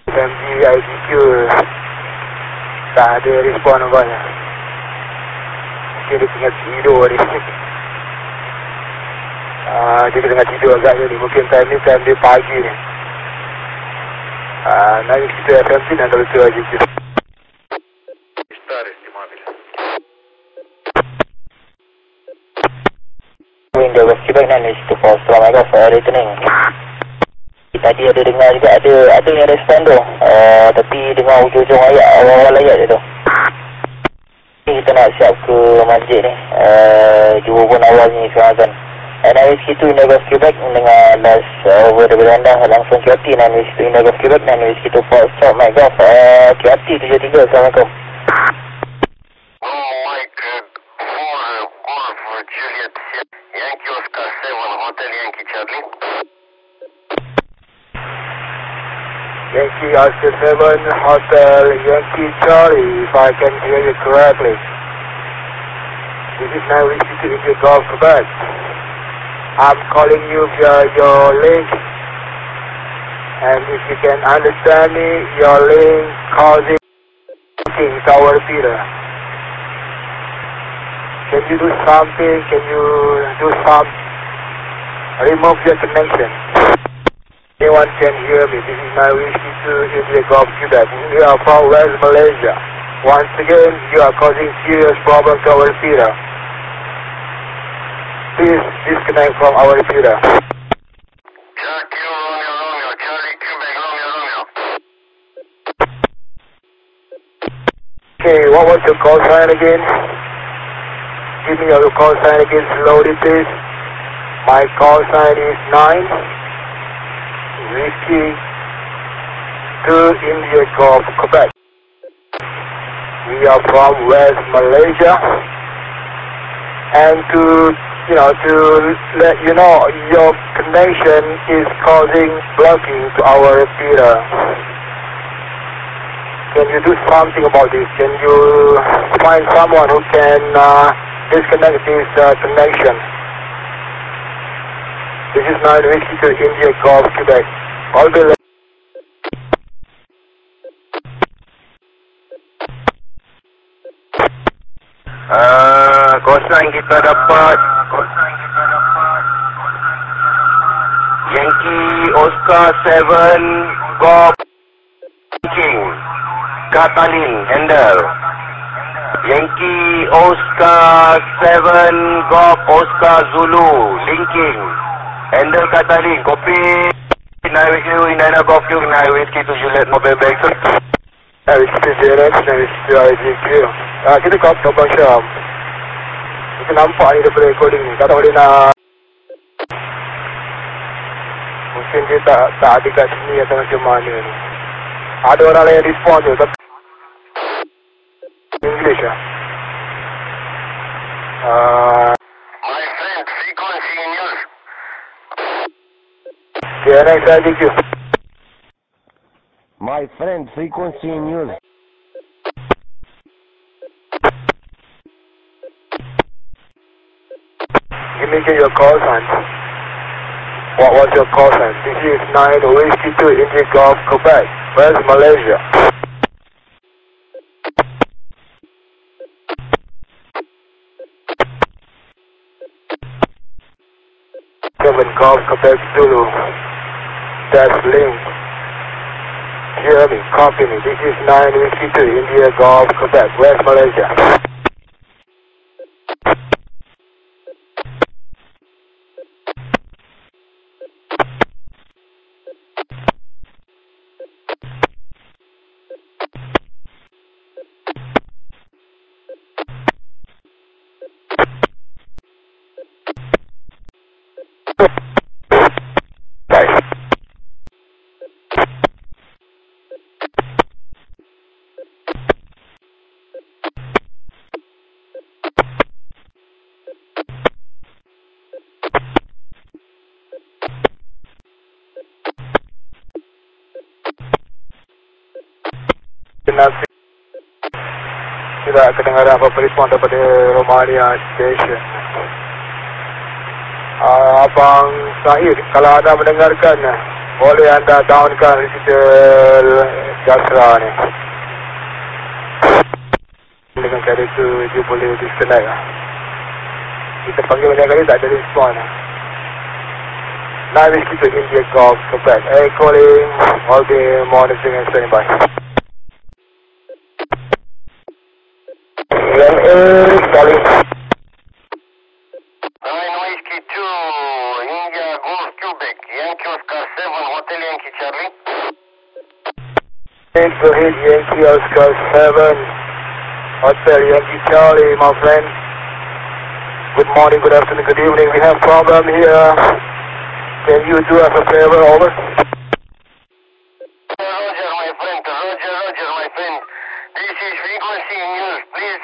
FMG IDQ tak ada respon abangnya. Mungkin dia tengah tidur ni. Dia tengah tidur agaknya ni. Mungkin time dia pagi ni. Nanti kita FMC dan kalau tu IDQ. Window West Quebec dan West Falls. Assalamualaikum for returning. Tadi ada dengar juga ada yang respon tu. Tapi dengar ujung-ujung ayat, awal-awal ayat dia tu. Ni kita nak siap ke masjid ni. Jumpa pun awal ni sekarang kan. NIS kita Window West Quebec mendengar last over daripada anda langsung QRT NIS kita Window West Quebec dan NIS kita Falls Stop Mike Golf QRT 73. Assalamualaikum. Yankee Oscar 7 Hotel Yankee Charlie. Yankee Oscar 7 Hotel Yankee Charlie, if I can hear you correctly. This is now Whiskey to India Golf Quebec. I'm calling you via your link, and if you can understand me, your link causing tower repeater. Can you do something? Can you do some? Remove your connection. Anyone can hear me. This is my Whiskey to India Golf Quebec. We are from West Malaysia. Once again, you are causing serious problems to our repeater. Please disconnect from our repeater. Jack Kilo Romeo, Charlie Quebec Romeo. Okay, what was your call sign again? Give me your call sign again slowly, please. My call sign is 9 Whiskey to India Golf Quebec. We are from West Malaysia, and to let you know, your connection is causing blocking to our repeater. Can you do something about this? Can you find someone who can disconnect this connection? This is 9 Whiskey to India Golf Quebec. All the kosan kita dapat Yankee Oscar 7 Golf King Catalin Handle. Yankee Oscar 7 Golf Oscar Zulu Linking Handle Catalin. Kopi Naik Whiskey Nana Golf King Naik Whiskey to Juliet November. Whiskey to Juliet, Whiskey to IDQ. Kita kau Syam. Kita nampak ni daripada recording ni. Tak tahu dia nak, mungkin dia tak ada kat sini atau macam mana ni. Ada orang lain yang respon tu, tapi English lah. My friend, frequency in use. KNX IDQ. My friend, frequency in use. Give me your call sign. What was your call sign? This is 9 Whiskey to India Golf Quebec, West Malaysia. Golf Quebec Zulu. That's link. Hear me, copy me. This is 9 Whiskey to India Golf Quebec, West Malaysia. Tidak kedengaran apa-apa respon daripada Romania Station. Abang Sahir, kalau anda mendengarkan Boleh anda downkan repeater Jasra ni. Dengan cara itu dia boleh disconnect lah. Kita panggil banyak kali tak ada respon. 9 Whiskey to India Golf, Quebec. Hey, calling, all the monitoring and standing by. Calling. 9 Whiskey to India Golf, Quebec. Yankee Oscar 7, Hotel Yankee Charlie. Go ahead, Yankee Oscar 7, Hotel Yankee Charlie, my friend. Good morning, good afternoon, good evening. We have problem here. Can you do us a favor, over? Roger, my friend. Roger, my friend. This is frequency news. Please,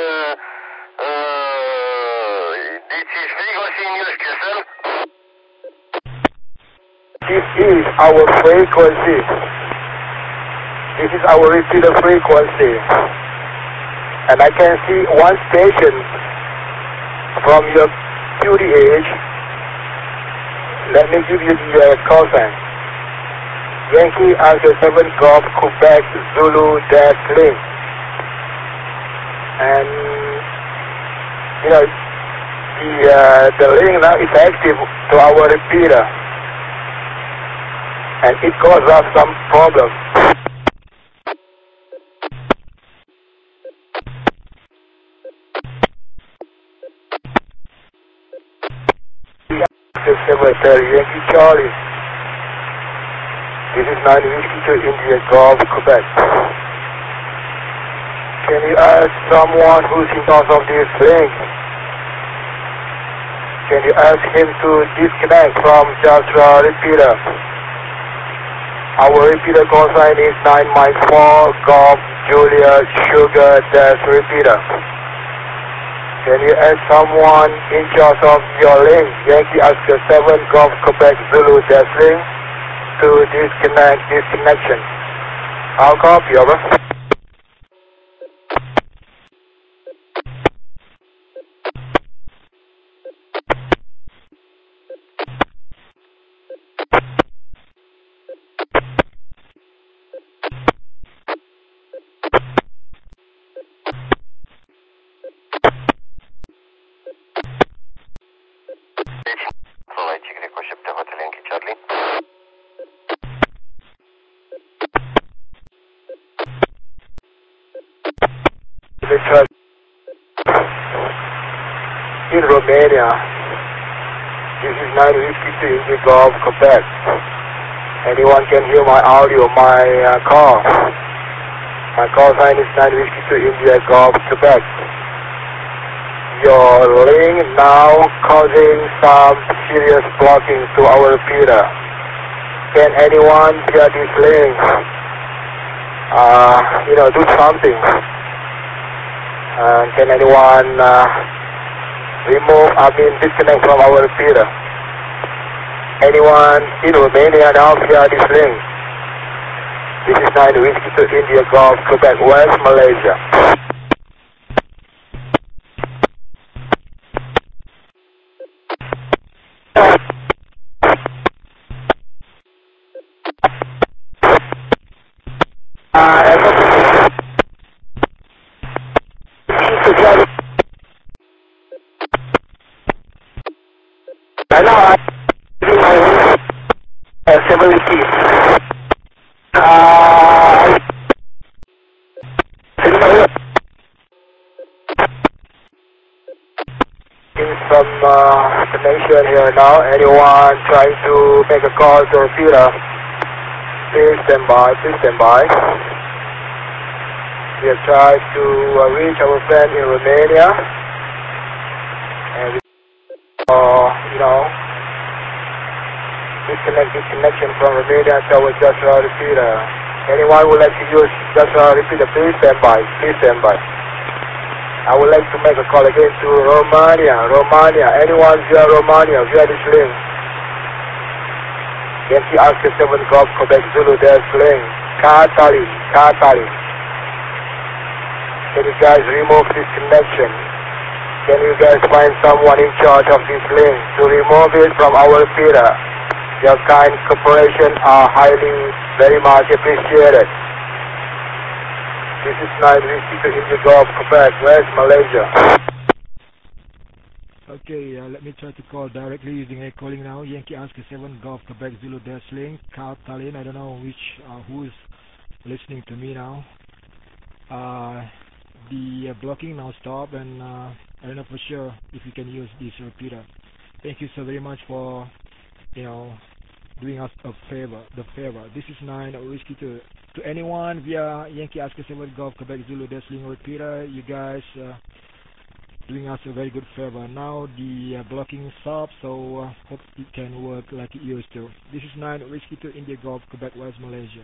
this is frequency news, sir. This is our frequency. This is our repeater frequency. And I can see one station from your QDH. Let me give you the call sign. Yankee Oscar 7 Golf Quebec Zulu Dash Link. And you know the link now is active to our repeater, and it caused us some problems. Yankee Charlie. This is 9 Whiskey to India Golf, Quebec. Can you ask someone who's in charge of this link? Can you ask him to disconnect from Jasra repeater? Our repeater call sign is 9 Mike 4 Golf Julia Sugar Dash repeater. Can you ask someone in charge of your link, Yankee Oscar 7 Golf Quebec Zulu Dash link, to disconnect this connection? I'll copy, over. Hotel Yankee Charlie. In Romania, this is 9 Whiskey to India Golf, Quebec. Anyone can hear my audio, my call. My call sign is 9 Whiskey to India Golf, Quebec. Your link now causing some serious blocking to our repeater. Can anyone via this link, do something? Can anyone disconnect from our repeater? Anyone in Romania now via this link? This is 9 Whiskey to India Golf, Quebec, West Malaysia. Some connection here now. Anyone trying to make a call to repeater? Please stand by. Please stand by. We have tried to reach our friend in Romania, and we, disconnect this connection from Romania to our Jasra repeater. Anyone would like to use Jasra repeater? Please stand by. Please stand by. I would like to make a call again to Romania. Anyone via Romania, via this link? Yankee Oscar 7 Golf Quebec Zulu Dash link. Katali. Can you guys remove this connection? Can you guys find someone in charge of this link to remove it from our repeater? Your kind cooperation are highly, very much appreciated. This is 9 Whiskey to India Golf, Quebec. Where's Malaysia? Okay, let me try to call directly using a calling now. Yankee Oscar 7 Golf Quebec Zulu Dash Link, Carl Tallinn. I don't know who is listening to me now. The blocking now stopped, and I don't know for sure if you can use this repeater. Thank you so very much for doing us a favor. This is 9 Whiskey to anyone via Yankee Oscar 7 Golf Quebec Zulu Dash Link repeater. You guys doing us a very good favor. Now the blocking stopped, so hope it can work like it used to. This is 9 Whiskey to India Golf Quebec West Malaysia.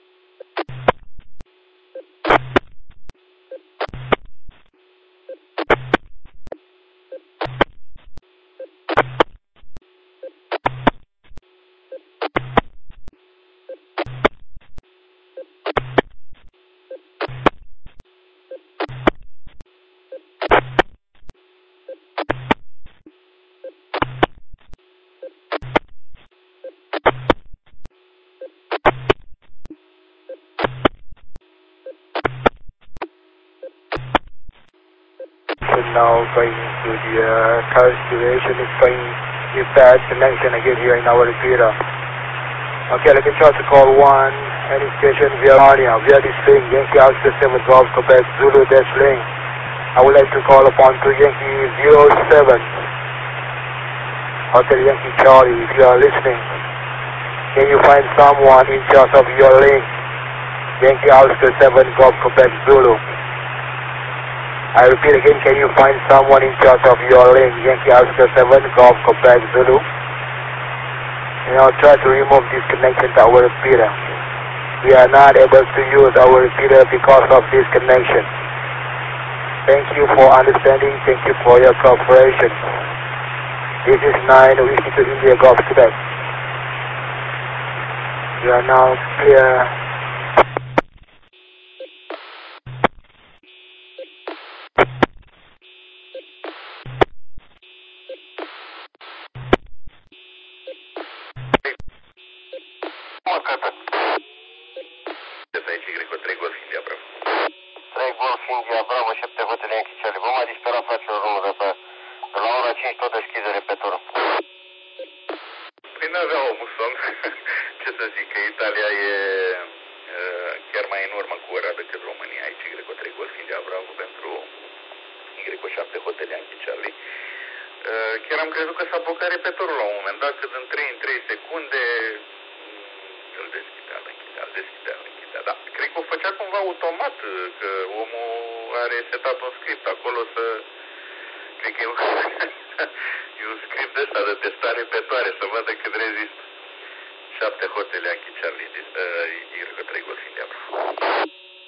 Now going to the current situation is going with bad connection again here in our repeater. Okay, let me try to call one any station via Narnia, via this link, Yankee Oscar 7 Golf Quebec Zulu Dash Link. I would like to call upon to Yankee 07 Hotel Yankee Charlie. If you are listening, can you find someone in charge of your link, Yankee Oscar 7 Golf Quebec Zulu? I repeat again, can you find someone in charge of your link, Yankee Oscar 7 Golf Quebec Zulu? And I'll try to remove this connection to our repeater. We are not able to use our repeater because of this connection. Thank you for understanding. Thank you for your cooperation. This is 9 Whiskey to India Golf Quebec. We are now clear. Ce să zic, că Italia e chiar mai în urmă cu ora decât România. Aici Y3 Golf India Bravo pentru Y7 Hotel Yankee Charlie. Chiar am crezut că s-a blocat repetorul la un moment dat, cât în 3 secunde îl deschidea, îl închidea. Da, cred că o făcea cumva automat, că omul are setat un script acolo să... Cred că e un script ăsta de testare repetoare, să vadă cât rezistă. 7 Hotel Yankee Charlie, Y3 Golf India Bravo.